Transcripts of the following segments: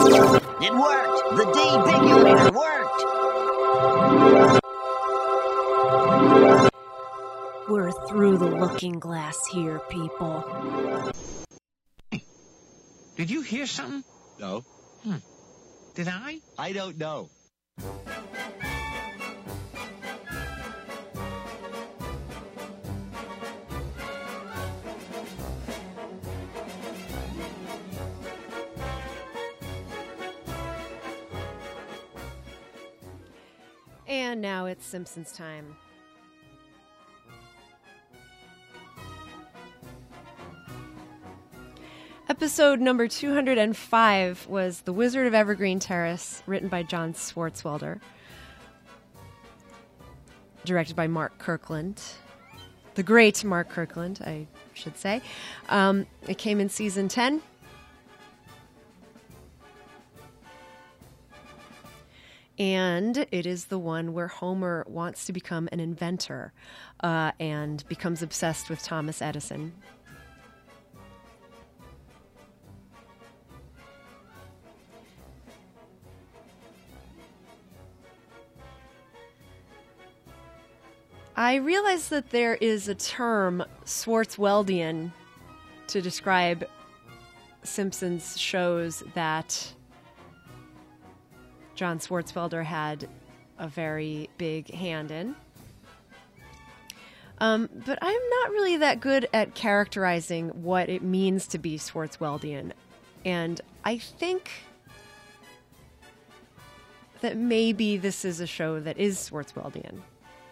It worked! The debigulator worked! We're through the looking glass here, people. Did you hear something? No. Did I? I don't know. And now it's Simpsons time. Episode number 205 was The Wizard of Evergreen Terrace, written by John Swartzwelder, directed by Mark Kirkland. The great Mark Kirkland, I should say. It came in season 10. And it is the one where Homer wants to become an inventor and becomes obsessed with Thomas Edison. I realize that there is a term, Swartzweldian, to describe Simpsons shows that John Swartzwelder had a very big hand in. But I'm not really that good at characterizing what it means to be Swartzweldian. And I think that maybe this is a show that is Swartzweldian.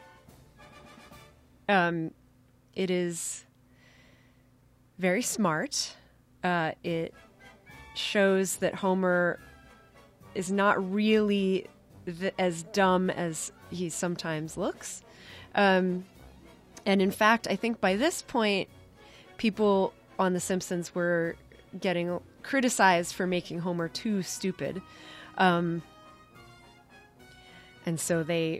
It is very smart. It shows that Homer is not really as dumb as he sometimes looks. And in fact, I think by this point, people on The Simpsons were getting criticized for making Homer too stupid. And so they,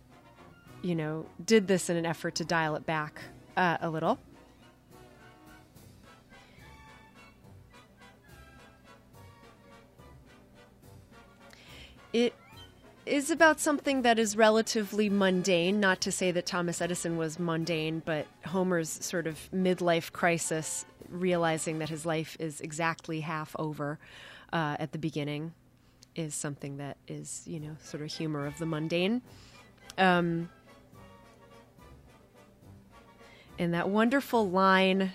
did this in an effort to dial it back a little. It is about something that is relatively mundane, not to say that Thomas Edison was mundane, but Homer's sort of midlife crisis, realizing that his life is exactly half over at the beginning, is something that is, sort of humor of the mundane. And that wonderful line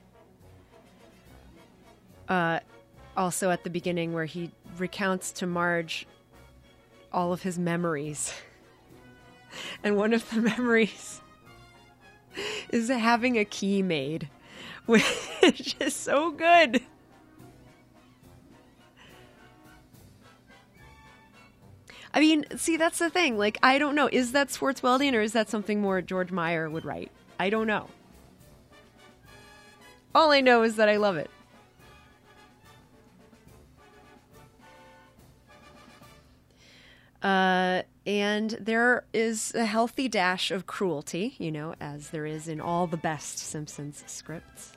also at the beginning where he recounts to Marge all of his memories. And one of the memories is having a key made, which is so good. I mean, see, that's the thing. Like, I don't know. Is that Swartzweldian or is that something more George Meyer would write? I don't know. All I know is that I love it. And there is a healthy dash of cruelty, as there is in all the best Simpsons scripts.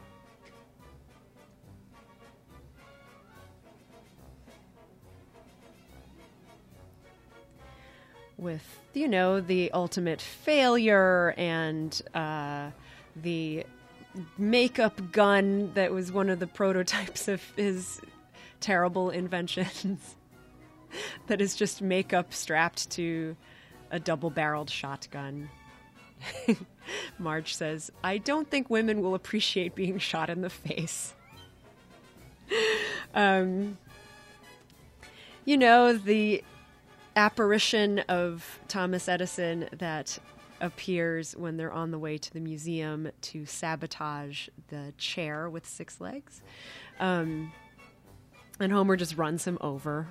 With, the ultimate failure and the makeup gun that was one of the prototypes of his terrible inventions. That is just makeup strapped to a double-barreled shotgun. Marge says, "I don't think women will appreciate being shot in the face." The apparition of Thomas Edison that appears when they're on the way to the museum to sabotage the chair with 6 legs. And Homer just runs him over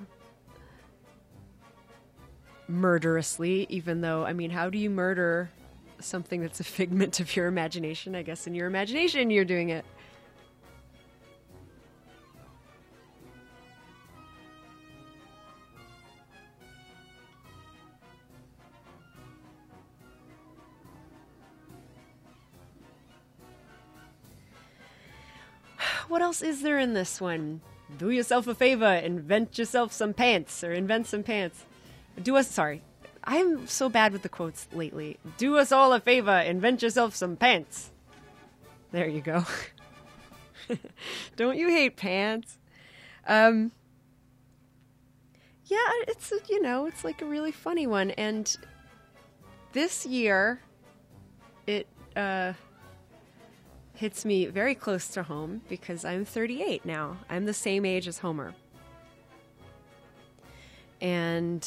murderously, even though, how do you murder something that's a figment of your imagination? I guess in your imagination you're doing it. What else is there in this one? Do yourself a favor, invent yourself some pants, or invent some pants. Sorry, I'm so bad with the quotes lately. Do us all a favor, invent yourself some pants. There you go. Don't you hate pants? Yeah, it's, it's like a really funny one. And this year, it hits me very close to home because I'm 38 now. I'm the same age as Homer. And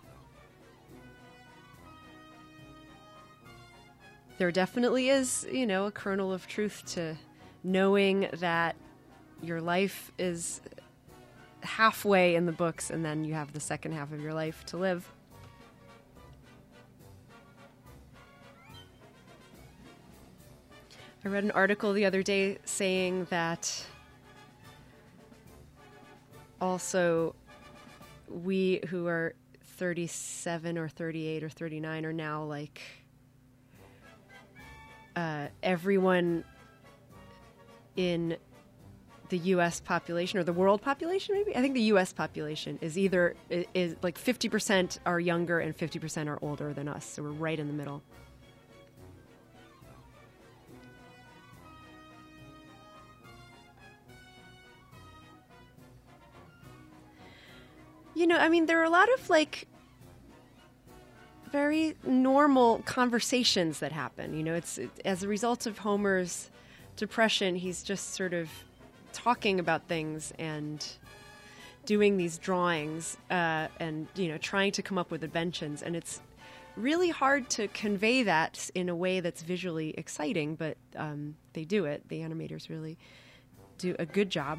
there definitely is, a kernel of truth to knowing that your life is halfway in the books and then you have the second half of your life to live. I read an article the other day saying that also we who are 37 or 38 or 39 are now like everyone in the U.S. population or the world population, maybe? I think the U.S. population is like 50% are younger and 50% are older than us. So we're right in the middle. There are a lot of like very normal conversations that happen. It's as a result of Homer's depression, he's just sort of talking about things and doing these drawings and trying to come up with inventions, and it's really hard to convey that in a way that's visually exciting, but they do it. The animators really do a good job.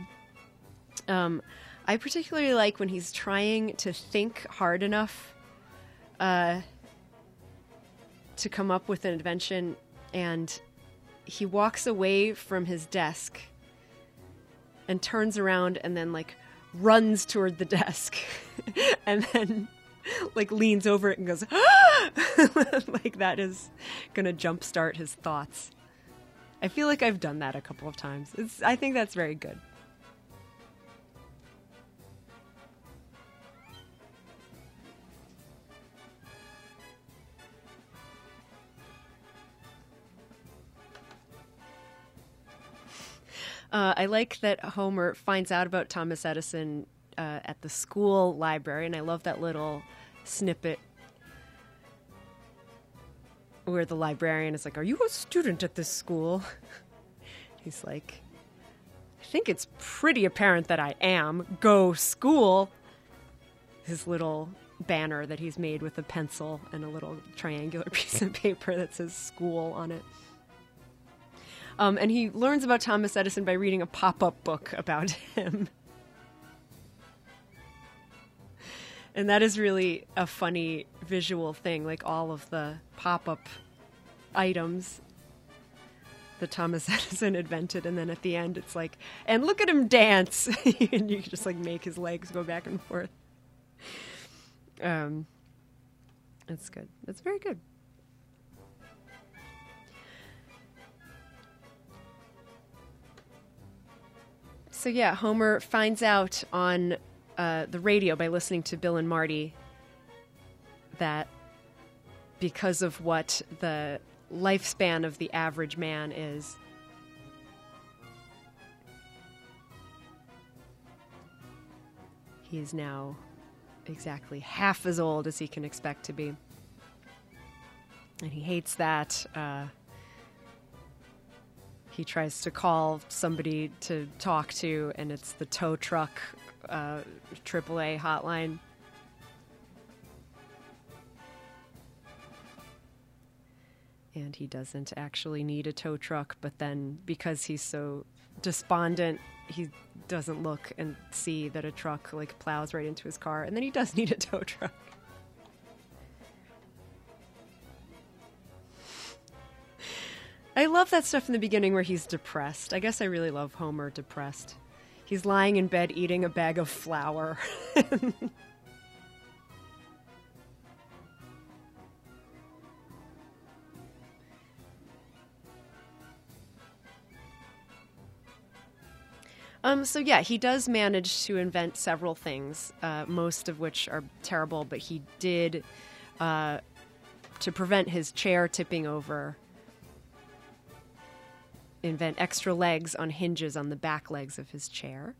I particularly like when he's trying to think hard enough to come up with an invention, and he walks away from his desk and turns around and then like runs toward the desk and then like leans over it and goes, ah! Like that is going to jumpstart his thoughts. I feel like I've done that a couple of times. I think that's very good. I like that Homer finds out about Thomas Edison at the school library, and I love that little snippet where the librarian is like, "Are you a student at this school?" He's like, "I think it's pretty apparent that I am. Go school." His little banner that he's made with a pencil and a little triangular piece of paper that says school on it. And he learns about Thomas Edison by reading a pop-up book about him. And that is really a funny visual thing, like all of the pop-up items that Thomas Edison invented. And then at the end, it's like, and look at him dance. And you just like make his legs go back and forth. That's good. That's very good. So yeah, Homer finds out on the radio by listening to Bill and Marty that because of what the lifespan of the average man is, he is now exactly half as old as he can expect to be. And he hates that. He tries to call somebody to talk to, and it's the tow truck AAA hotline. And he doesn't actually need a tow truck, but then because he's so despondent, he doesn't look and see that a truck like plows right into his car, and then he does need a tow truck. I love that stuff in the beginning where he's depressed. I guess I really love Homer depressed. He's lying in bed eating a bag of flour. So yeah, he does manage to invent several things, most of which are terrible, but he did, to prevent his chair tipping over, invent extra legs on hinges on the back legs of his chair.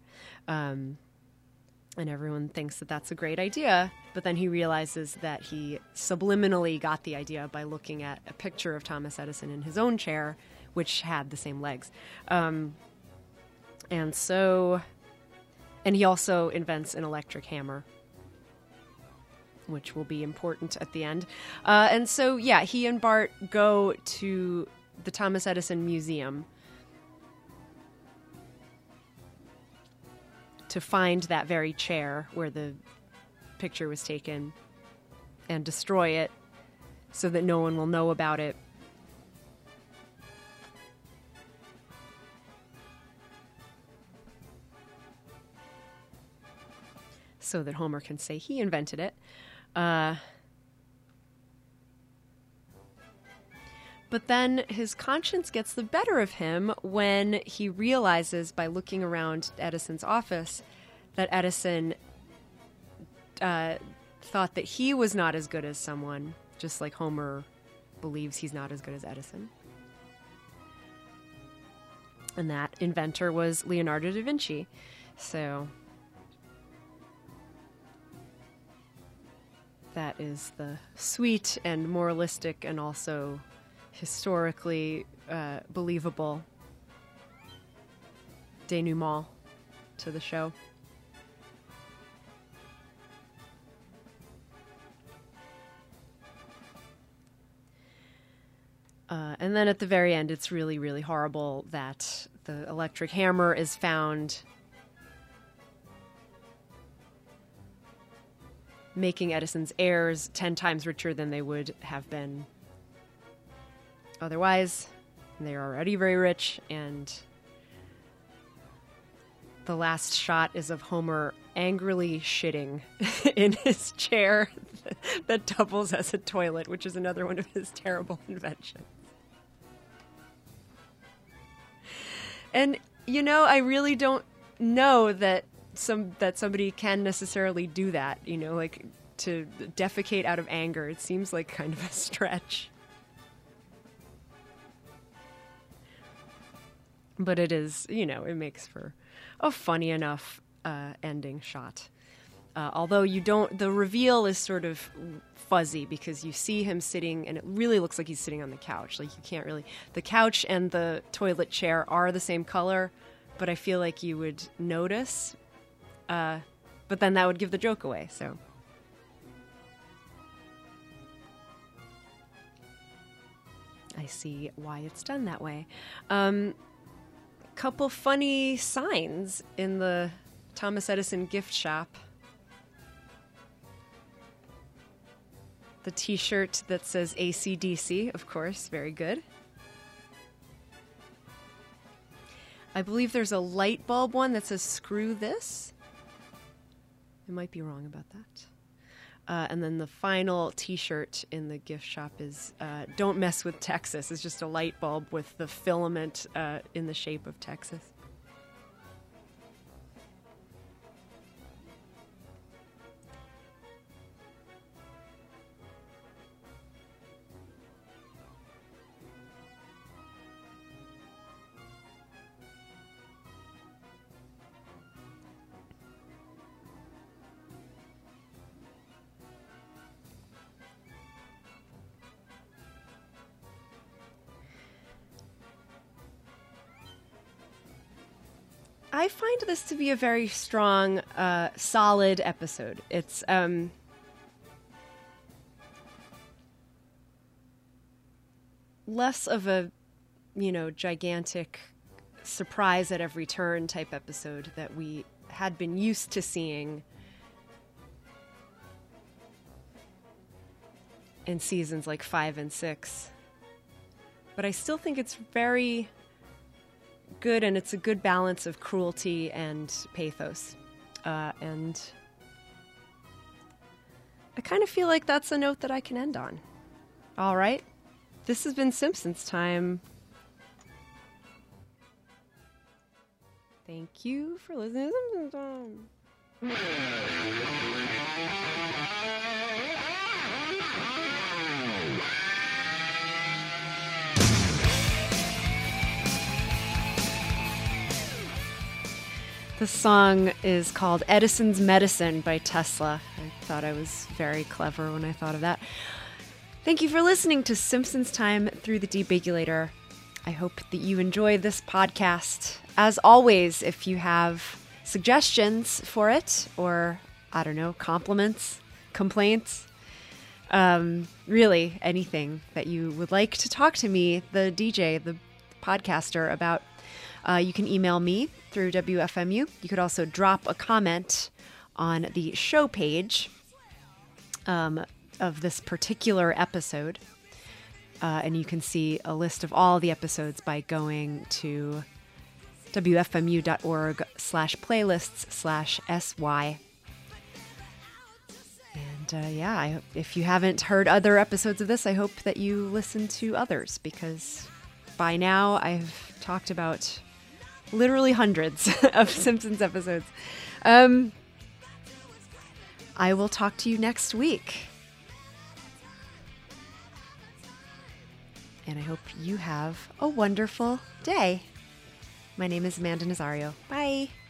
And everyone thinks that that's a great idea, but then he realizes that he subliminally got the idea by looking at a picture of Thomas Edison in his own chair, which had the same legs. And he also invents an electric hammer, which will be important at the end. And so, yeah, he and Bart go to the Thomas Edison Museum to find that very chair where the picture was taken and destroy it so that no one will know about it. So that Homer can say he invented it. But then his conscience gets the better of him when he realizes by looking around Edison's office that Edison thought that he was not as good as someone, just like Homer believes he's not as good as Edison. And that inventor was Leonardo da Vinci. So that is the sweet and moralistic and also historically believable denouement to the show. And then at the very end, it's really, really horrible that the electric hammer is found, making Edison's heirs 10 times richer than they would have been otherwise. They're already very rich, and the last shot is of Homer angrily shitting in his chair that doubles as a toilet, which is another one of his terrible inventions. And, you know, I really don't know that somebody can necessarily do that, you know, like to defecate out of anger. It seems like kind of a stretch. But it is, you know, it makes for a funny enough ending shot. Although the reveal is sort of fuzzy because you see him sitting and it really looks like he's sitting on the couch. Like you can't really, the couch and the toilet chair are the same color, but I feel like you would notice. But then that would give the joke away, so. I see why it's done that way. Couple funny signs in the Thomas Edison gift shop. The t-shirt that says AC/DC, of course, very good. I believe there's a light bulb one that says screw this. I might be wrong about that. And then the final t-shirt in the gift shop is don't mess with Texas. It's just a light bulb with the filament in the shape of Texas. I find this to be a very strong, solid episode. It's less of a, you know, gigantic surprise at every turn type episode that we had been used to seeing in seasons like 5 and 6. But I still think it's very good, and it's a good balance of cruelty and pathos. And I kind of feel like that's a note that I can end on. All right. This has been Simpsons Time. Thank you for listening. The song is called Edison's Medicine by Tesla. I thought I was very clever when I thought of that. Thank you for listening to Simpsons Time through the Debigulator. I hope that you enjoy this podcast. As always, if you have suggestions for it, or, I don't know, compliments, complaints, really anything that you would like to talk to me, the DJ, the podcaster, about, you can email me through WFMU. You could also drop a comment on the show page of this particular episode. And you can see a list of all the episodes by going to wfmu.org/playlists/sy. And if you haven't heard other episodes of this, I hope that you listen to others, because by now I've talked about literally hundreds of Simpsons episodes. I will talk to you next week. And I hope you have a wonderful day. My name is Amanda Nazario. Bye.